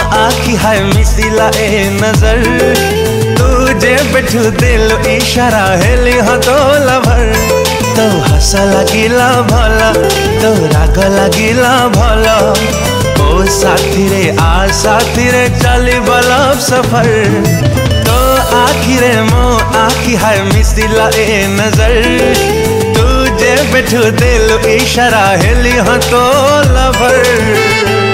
आखी हाय मिसिला ए नजर तुझे बैठू दिल इशारा हेली तो लभर तो हस लगिला भला तो राग लगिला भला ओ साथी रे आ साथी रे चली बलब सफर तो आखिरे मो आखी हाय मिसिला ए नजर तुझे बैठू दिल इशारा हेली तो लभर।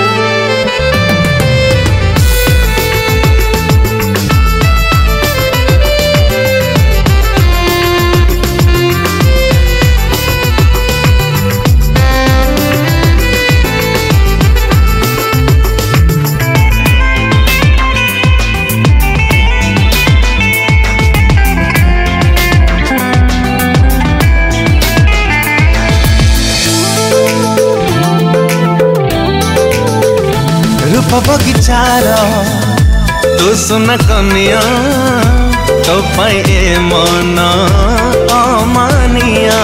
बगीचार तू सुन कनिया तो पाए मन अमानिया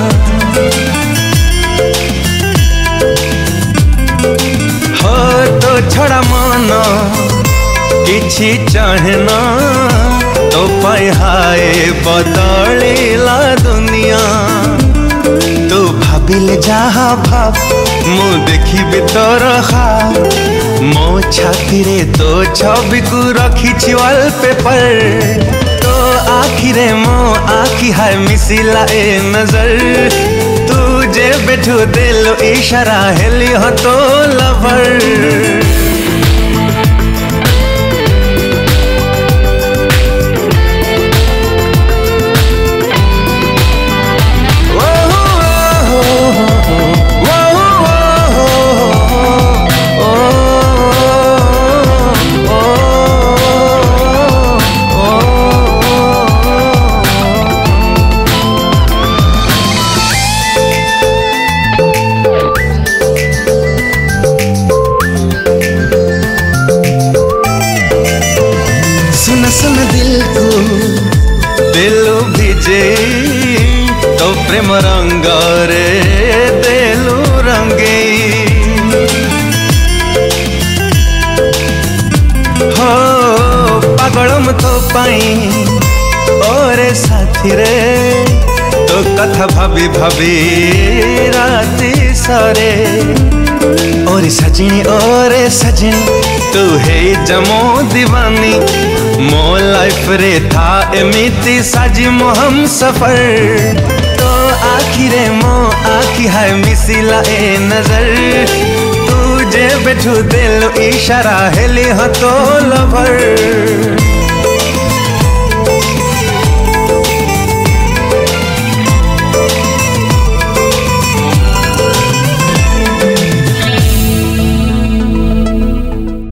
हो तो छड़ा मन किछि चाहना तो पाए हाय बदलिला दुनिया तू भाबिले जहा भाव मु देखी तोर मो छाती रे तो छवि को रखी वॉलपेपर तो आखिरे मो आखी हाय मिसिला ए नजर तुझे बैठू दिल इशारा हेली तो लवर। सुन दिल को दिल भिजे तो प्रेम रंग रे दिलु रंगे हो पागलम तो पाई ओरे साथी रे तो कथा भाभी भाभी राती सरे ओरे सजनी तू है जमो दीवानी मो लाइफ रे था एमिति साजी मो हम सफर तो आखिरे मो आखी हाय मिसिला ए नजर तुझे बैठू दिल इशारा हेली तो लवर।